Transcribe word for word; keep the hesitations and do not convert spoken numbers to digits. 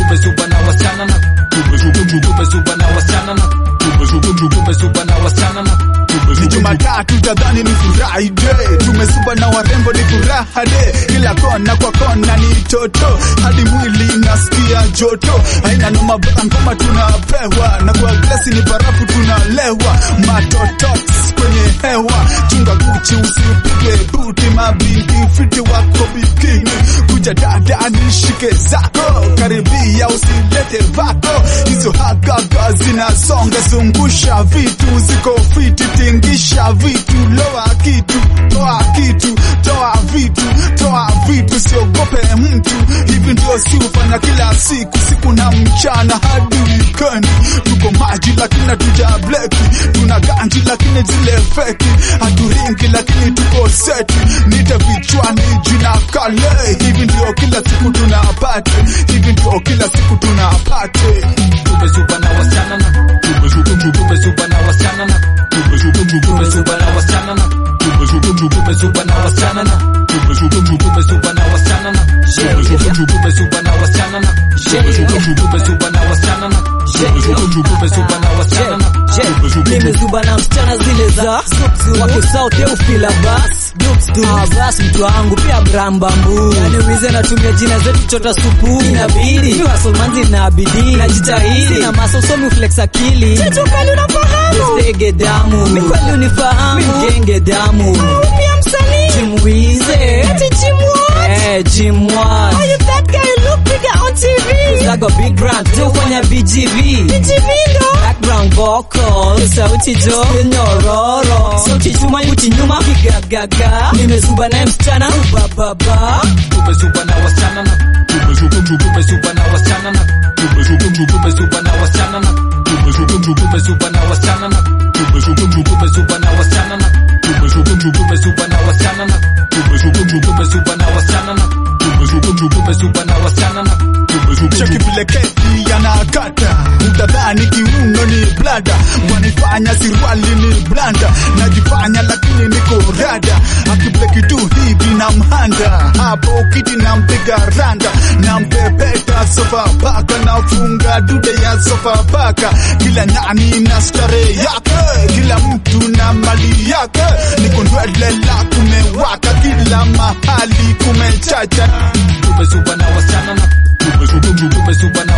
tumezuba na wasichana na tumezuba tumezuba na wasichana na tumezuba tumezuba na wasichana na ni Jumatatu tadhani ni Friday, tumezuba na warembo ni furaha day, kila kona kwa kona ni toto, hadi mwili nasikia joto, haina noma bora ngoma tunapewa, na kwa glasi ni barafu tunalewa, matotox kwenye hewa, chunga Gucci usipige buti, mabinti fiti wako bikini, kuja dada nishike zako, karibia usilete vako, hizo hagaga zinasonga, zungusha vitu ziko fiti, tingisha vitu, loa kitu, toa kitu, toa vitu, toa vitu, siogope mtu, hivi ndio si ufanya kila siku, siku na mchana hadi weekend, tuko maji lakini hatuja bleki, tuna ganji lakini zile feki, haturingi lakini tuko seti, nita vichwani jina kale, hivi ndio kila siku tunapate, hivi ndio kila siku tunapate, tumezuba na wasichana na tumezuba tumezuba na wasichana na tumezuba tumezuba na wasichana na tumezuba tumezuba na wasichana na tumezuba tumezuba na wasichana na tumezuba tumezuba na wasichana na tumezuba tumezuba na wasichana na tumezuba tumezuba na wasichana na nimezuba na msichana zile za wakisaute ufila bas ah bas mtu wangu pia brambambu, yani wize natumia jina zetu chota supu, inabidi ni wasomanzi na bidii na jitahidi na masosomi flex akili, chetu kali unafahamu stege damu, mikweli unifahamu mgenge damu, pia msanii jimwize ati jimwa eh jimwa, are you that guy you look bigger on T V, I got big brand do fanya B G V B G V ndo background vocal, sauti jo nyororo, sauti chuma yuti nyuma piga gaga, nimezuba na msichana ubababa, tumezuba na wasichana na tumezuba tumezuba na wasichana na tumezuba tumezuba na wasichana na tumezuba tumezuba na wasichana na tumezuba tumezuba na wasichana na tumezuba tumezuba na wasichana na tumezuba tumezuba na wasichana na tumezuba tumezuba na wasichana na cheki vile keki yanakata, utadhani kiuno ni blada, wanifanya sirwali ni blanda, najifanya lakini niko rada, akibleki tu hivi na mhanda, hapo kiti na mpiga randa, na mpepeta sofa baka, na funga dude ya sofa baka, kila nyani na stare yake, kila mtu na mali yake, niko ndwele la kumewaka, kila mahali kumechacha, tumezuba na wasichana na tumezuba tumezuba